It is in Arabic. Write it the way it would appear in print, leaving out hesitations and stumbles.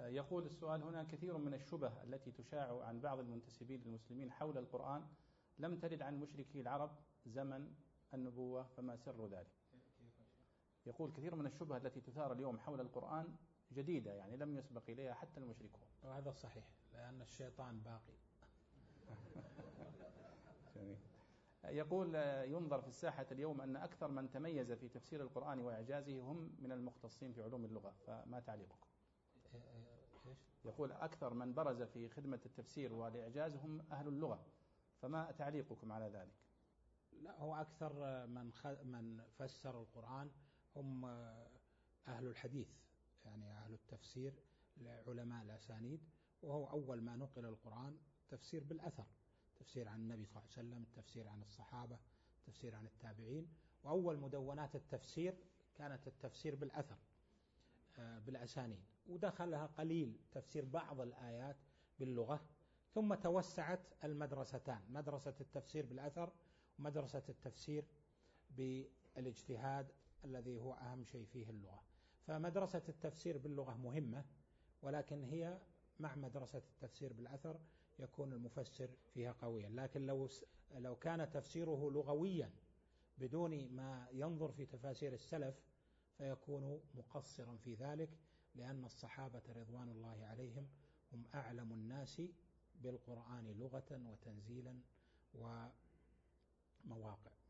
يقول السؤال هنا: كثير من الشبه التي تشاع عن بعض المنتسبين للمسلمين حول القرآن لم ترد عن مشركي العرب زمن النبوة، فما سر ذلك؟ يقول: كثير من الشبه التي تثار اليوم حول القرآن جديدة، يعني لم يسبق إليها حتى المشركون. وهذا صحيح، لأن الشيطان باقي. يقول: ينظر في الساحة اليوم أن أكثر من تميز في تفسير القرآن وإعجازه هم من المختصين في علوم اللغة، فما تعليقكم؟ يقول: أكثر من برز في خدمة التفسير والإعجاز هم أهل اللغة، فما تعليقكم على ذلك؟ لا، هو أكثر من فسر القرآن هم أهل الحديث، يعني أهل التفسير، علماء الأسانيد، وهو أول ما نقل القرآن تفسير بالأثر، تفسير عن النبي صلى الله عليه وسلم، التفسير عن الصحابة، التفسير عن التابعين. وأول مدونات التفسير كانت التفسير بالأثر بالأسانيد، ودخلها قليل تفسير بعض الآيات باللغة. ثم توسعت المدرستان، مدرسة التفسير بالأثر ومدرسة التفسير بالاجتهاد الذي هو أهم شيء فيه اللغة. فمدرسة التفسير باللغة مهمة، ولكن هي مع مدرسة التفسير بالأثر يكون المفسر فيها قويا. لكن لو كان تفسيره لغويا بدون ما ينظر في تفاسير السلف فيكون مقصرا في ذلك، لأن الصحابة رضوان الله عليهم هم أعلم الناس بالقرآن لغة وتنزيلا ومواقع.